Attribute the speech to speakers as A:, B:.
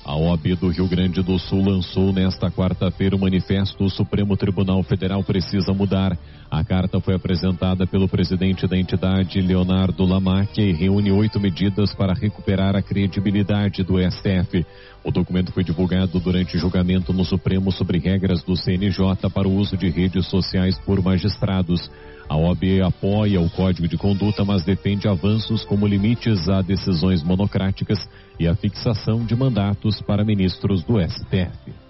A: A OAB do Rio Grande do Sul lançou nesta quarta-feira o manifesto "O Supremo Tribunal Federal precisa mudar". A carta foi apresentada pelo presidente da entidade, Leonardo Lamacchia, e reúne 8 medidas para recuperar a credibilidade do STF. O documento foi divulgado durante julgamento no Supremo sobre regras do CNJ para o uso de redes sociais por magistrados. A OAB apoia o Código de Conduta, mas defende avanços como limites a decisões monocráticas e a fixação de mandatos para ministros do STF.